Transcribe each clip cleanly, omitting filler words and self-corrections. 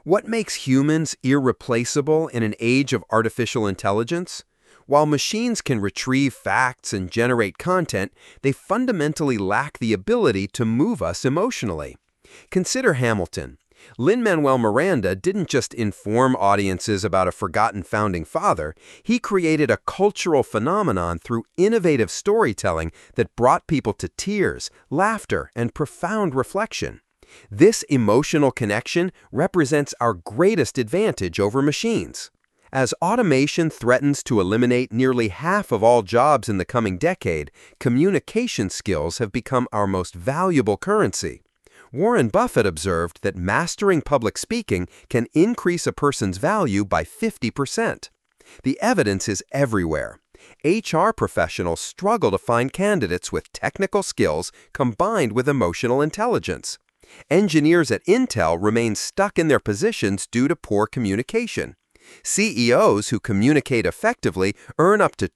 What makes humans irreplaceable in an age of artificial intelligence? While machines can retrieve facts and generate content, they fundamentally lack the ability to move us emotionally. Consider Hamilton. Lin-Manuel Miranda didn't just inform audiences about a forgotten founding father, he created a cultural phenomenon through innovative storytelling that brought people to tears, laughter, and profound reflection. This emotional connection represents our greatest advantage over machines. As automation threatens to eliminate nearly half of all jobs in the coming decade, communication skills have become our most valuable currency. Warren Buffett observed that mastering public speaking can increase a person's value by 50%. The evidence is everywhere. HR professionals struggle to find candidates with technical skills combined with emotional intelligence. Engineers at Intel remain stuck in their positions due to poor communication. CEOs who communicate effectively earn up to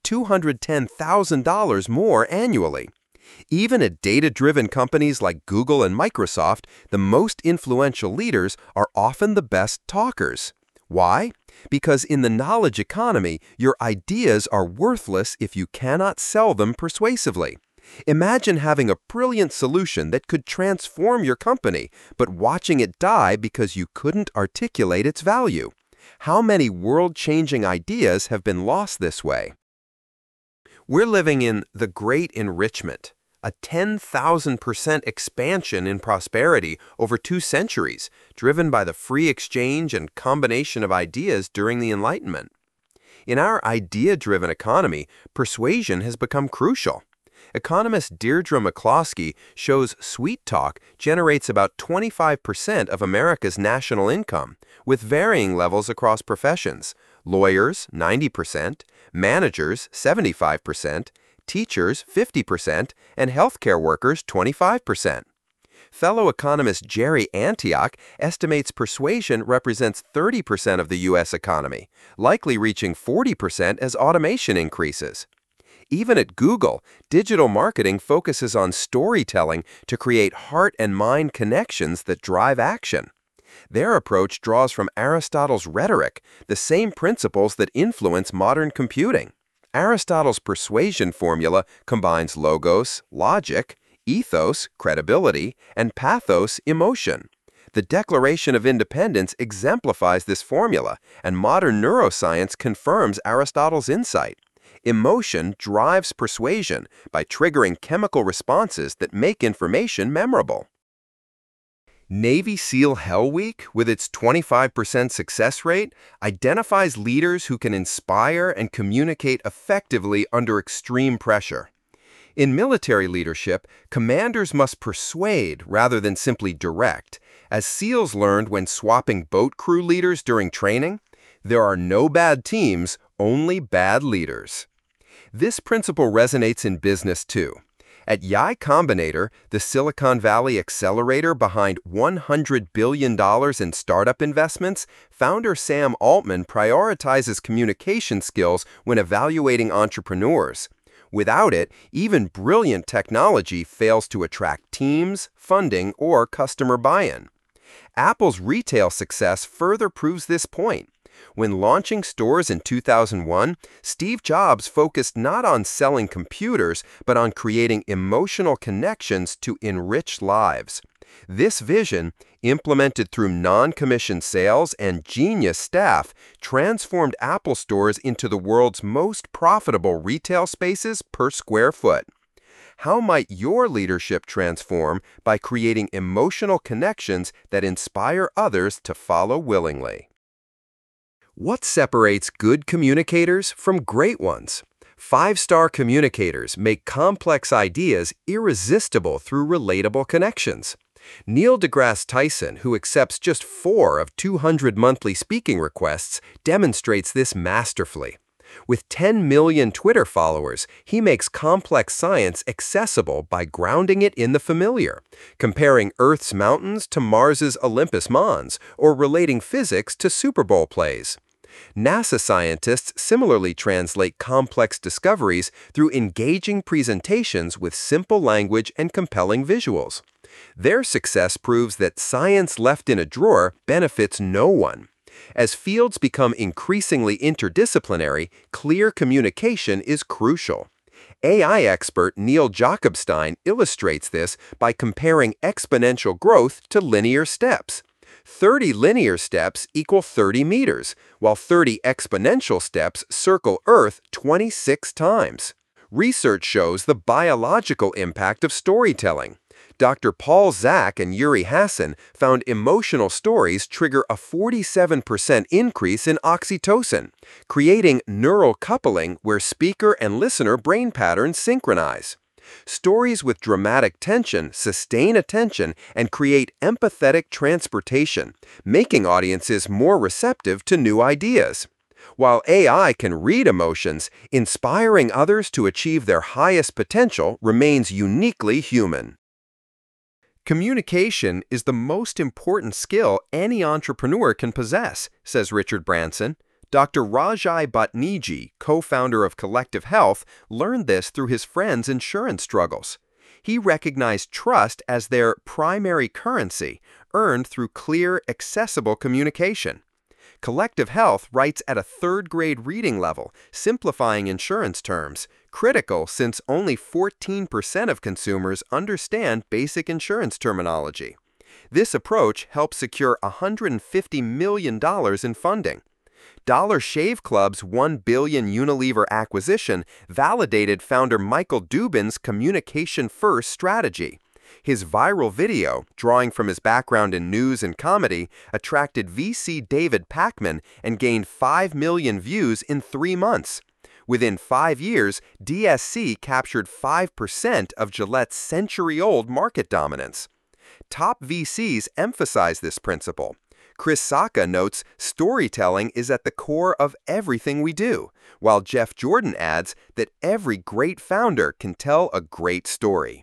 $210,000 more annually. Even at data-driven companies like Google and Microsoft, the most influential leaders are often the best talkers. Why? Because in the knowledge economy, your ideas are worthless if you cannot sell them persuasively. Imagine having a brilliant solution that could transform your company, but watching it die because you couldn't articulate its value. How many world-changing ideas have been lost this way? We're living in the Great Enrichment, a 10,000% expansion in prosperity over 2 centuries, driven by the free exchange and combination of ideas during the Enlightenment. In our idea-driven economy, persuasion has become crucial. Economist Deirdre McCloskey shows sweet talk generates about 25% of America's national income, with varying levels across professions: lawyers 90%, managers 75%, teachers 50%, and healthcare workers 25%. Fellow economist Jerry Antioch estimates persuasion represents 30% of the U.S. economy, likely reaching 40% as automation increases. Even at Google, digital marketing focuses on storytelling to create heart and mind connections that drive action. Their approach draws from Aristotle's rhetoric, the same principles that influence modern computing. Aristotle's persuasion formula combines logos, logic, ethos, credibility, and pathos, emotion. The Declaration of Independence exemplifies this formula, and modern neuroscience confirms Aristotle's insight. Emotion drives persuasion by triggering chemical responses that make information memorable. Navy SEAL Hell Week, with its 25% success rate, identifies leaders who can inspire and communicate effectively under extreme pressure. In military leadership, commanders must persuade rather than simply direct. As SEALs learned when swapping boat crew leaders during training, there are no bad teams, only bad leaders. This principle resonates in business too. At Y Combinator, the Silicon Valley accelerator behind $100 billion in startup investments, founder Sam Altman prioritizes communication skills when evaluating entrepreneurs. Without it, even brilliant technology fails to attract teams, funding, or customer buy-in. Apple's retail success further proves this point. When launching stores in 2001, Steve Jobs focused not on selling computers, but on creating emotional connections to enrich lives. This vision, implemented through non-commissioned sales and genius staff, transformed Apple stores into the world's most profitable retail spaces per square foot. How might your leadership transform by creating emotional connections that inspire others to follow willingly? What separates good communicators from great ones? 5-star communicators make complex ideas irresistible through relatable connections. Neil deGrasse Tyson, who accepts just 4 of 200 monthly speaking requests, demonstrates this masterfully. With 10 million Twitter followers, he makes complex science accessible by grounding it in the familiar, comparing Earth's mountains to Mars's Olympus Mons, or relating physics to Super Bowl plays. NASA scientists similarly translate complex discoveries through engaging presentations with simple language and compelling visuals. Their success proves that science left in a drawer benefits no one. As fields become increasingly interdisciplinary, clear communication is crucial. AI expert Neil Jacobstein illustrates this by comparing exponential growth to linear steps. 30 linear steps equal 30 meters, while 30 exponential steps circle Earth 26 times. Research shows the biological impact of storytelling. Dr. Paul Zak and Yuri Hassan found emotional stories trigger a 47% increase in oxytocin, creating neural coupling where speaker and listener brain patterns synchronize. Stories with dramatic tension sustain attention and create empathetic transportation, making audiences more receptive to new ideas. While AI can read emotions, inspiring others to achieve their highest potential remains uniquely human. Communication is the most important skill any entrepreneur can possess, says Richard Branson. Dr. Rajai Bhatniji, co-founder of Collective Health, learned this through his friends' insurance struggles. He recognized trust as their primary currency, earned through clear, accessible communication. Collective Health writes at a third-grade reading level, simplifying insurance terms, critical since only 14% of consumers understand basic insurance terminology. This approach helped secure $150 million in funding. Dollar Shave Club's $1 billion Unilever acquisition validated founder Michael Dubin's communication-first strategy. His viral video, drawing from his background in news and comedy, attracted VC David Pakman and gained 5 million views in 3 months. Within 5 years, DSC captured 5% of Gillette's century-old market dominance. Top VCs emphasize this principle. Chris Sacca notes, storytelling is at the core of everything we do, while Jeff Jordan adds that every great founder can tell a great story.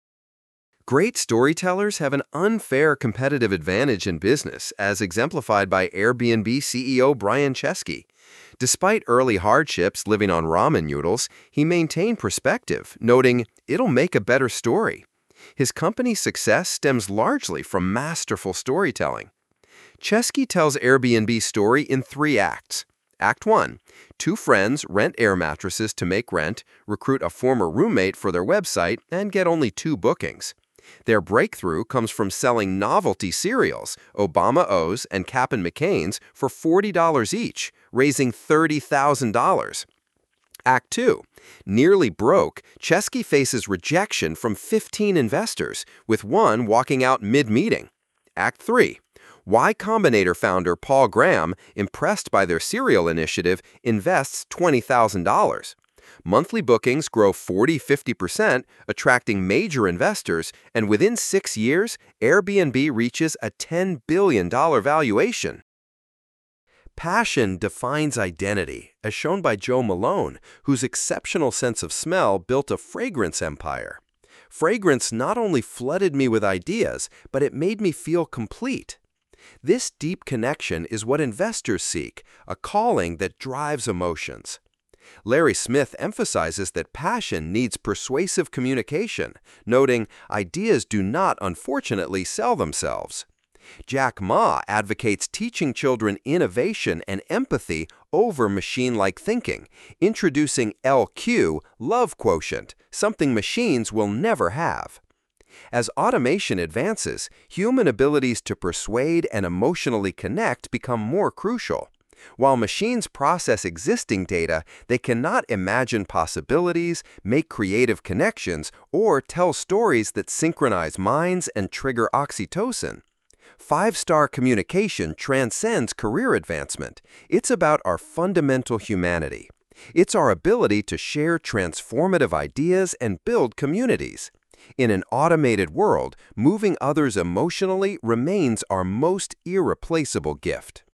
Great storytellers have an unfair competitive advantage in business, as exemplified by Airbnb CEO Brian Chesky. Despite early hardships living on ramen noodles, he maintained perspective, noting, "It'll make a better story." His company's success stems largely from masterful storytelling. Chesky tells Airbnb's story in 3 acts. Act 1. 2 friends rent air mattresses to make rent, recruit a former roommate for their website, and get only 2 bookings. Their breakthrough comes from selling novelty cereals, Obama O's and Cap'n McCain's, for $40 each, raising $30,000. Act 2. Nearly broke, Chesky faces rejection from 15 investors, with one walking out mid-meeting. Act 3. Y Combinator founder Paul Graham, impressed by their cereal initiative, invests $20,000. Monthly bookings grow 40–50%, attracting major investors, and within 6 years, Airbnb reaches a $10 billion valuation. Passion defines identity, as shown by Joe Malone, whose exceptional sense of smell built a fragrance empire. Fragrance not only flooded me with ideas, but it made me feel complete. This deep connection is what investors seek, a calling that drives emotions. Larry Smith emphasizes that passion needs persuasive communication, noting ideas do not, unfortunately, sell themselves. Jack Ma advocates teaching children innovation and empathy over machine-like thinking, introducing LQ, love quotient, something machines will never have. As automation advances, human abilities to persuade and emotionally connect become more crucial. While machines process existing data, they cannot imagine possibilities, make creative connections, or tell stories that synchronize minds and trigger oxytocin. 5-star communication transcends career advancement. It's about our fundamental humanity. It's our ability to share transformative ideas and build communities. In an automated world, moving others emotionally remains our most irreplaceable gift.